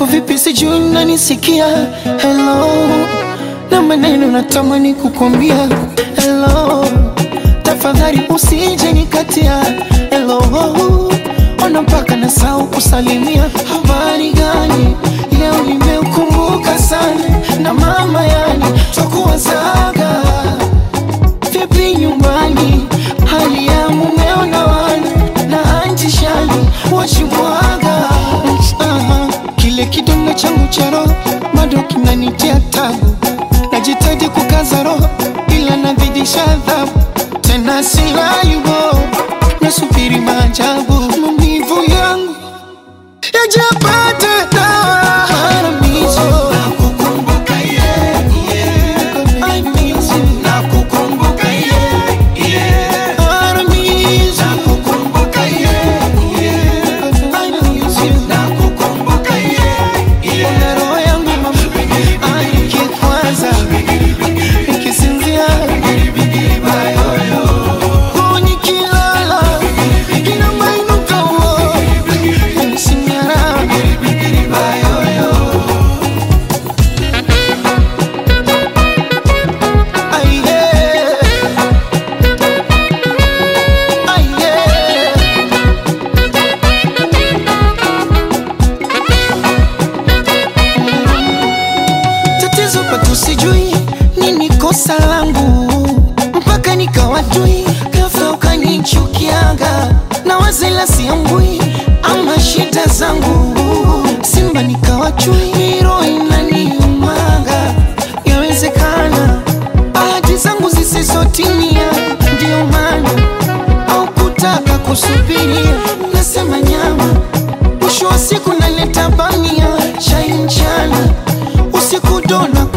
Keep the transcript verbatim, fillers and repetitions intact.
Uko vipi sijui unanisikia? Hello, na maneno natamani kukwambia hello. Tafadhali usije nikatia hello. Ona mpaka nasahau kusalimia. Habari gani? Leo nimeukumbuka sana na mama, yani twakuwazaga. Vipi nyumbani? Hali ya mumeo na wana na anti shani wachimwaga. uh-huh. Kile kidonda changu cha roho bado kinanitia tabu. Najitahidi kukaza roho ila nazidisha adhabu. Tena silayubo nasubiri maajabu. Maumivu yangu yajapata dawa. Haramizo nakukumbuka yeah, yeah. I miss you. Nakukumbuka yeah, yeah. Haramizo nakukumbuka yeah, yeah. I miss you. Nakukumbuka yeah, yeah. Roho yangu mama aikikwaza nikisinzia sijui nini kosa langu mpaka nikawajui. Ghafla ukanichukiaga na wazela siambui ama shida zangu. Simba nikawachui miro inaniumaga. Yawezekana ahadi zangu zisizotimia, ndio maana au kutaka kusubiria. Nasema nyama mwisho wa siku naleta bamia. Chai mchana usiku dona